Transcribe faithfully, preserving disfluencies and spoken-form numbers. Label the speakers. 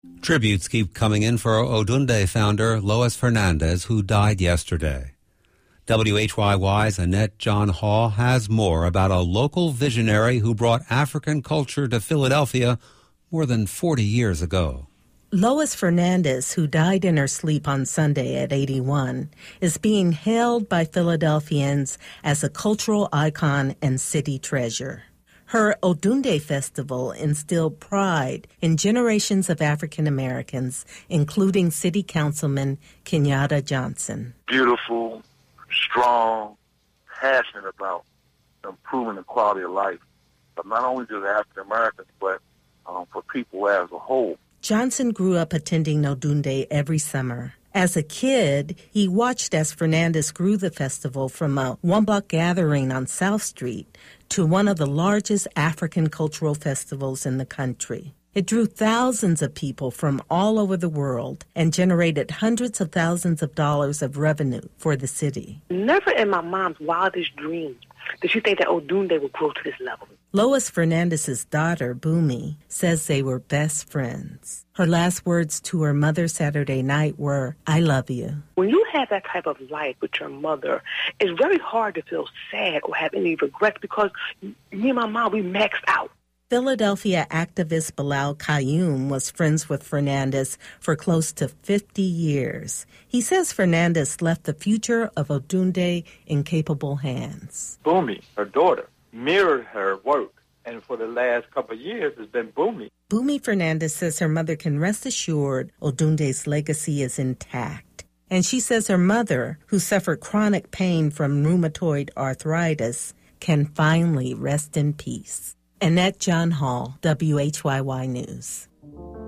Speaker 1: Tributes keep coming in for Odunde founder Lois Fernandez, who died yesterday. W H Y Y's Annette John Hall has more about a local visionary who brought African culture to Philadelphia more than forty years ago.
Speaker 2: Lois Fernandez, who died in her sleep on Sunday at eighty-one, is being hailed by Philadelphians as a cultural icon and city treasure. Her Odunde Festival instilled pride in generations of African Americans, including City Councilman Kenyatta Johnson.
Speaker 3: Beautiful, strong, passionate about improving the quality of life, but not only just African Americans, but um, for people as a whole.
Speaker 2: Johnson grew up attending Odunde every summer. As a kid, he watched as Fernandez grew the festival from a one-block gathering on South Street to one of the largest African cultural festivals in the country. It drew thousands of people from all over the world and generated hundreds of thousands of dollars of revenue for the city.
Speaker 4: Never in my mom's wildest dreams did she think that Odunde would grow to this level.
Speaker 2: Lois Fernandez's daughter, Bumi, says they were best friends. Her last words to her mother Saturday night were, "I love you."
Speaker 4: When you have that type of life with your mother, it's very hard to feel sad or have any regrets because me and my mom, we maxed out.
Speaker 2: Philadelphia activist Bilal Qayyum was friends with Fernandez for close to fifty years. He says Fernandez left the future of Odunde in capable hands.
Speaker 5: Bumi, her daughter, mirrored her work, and for the last couple of years, it's been Bumi.
Speaker 2: Bumi Fernandez says her mother can rest assured Odunde's legacy is intact. And she says her mother, who suffered chronic pain from rheumatoid arthritis, can finally rest in peace. Annette John Hall, W H Y Y News.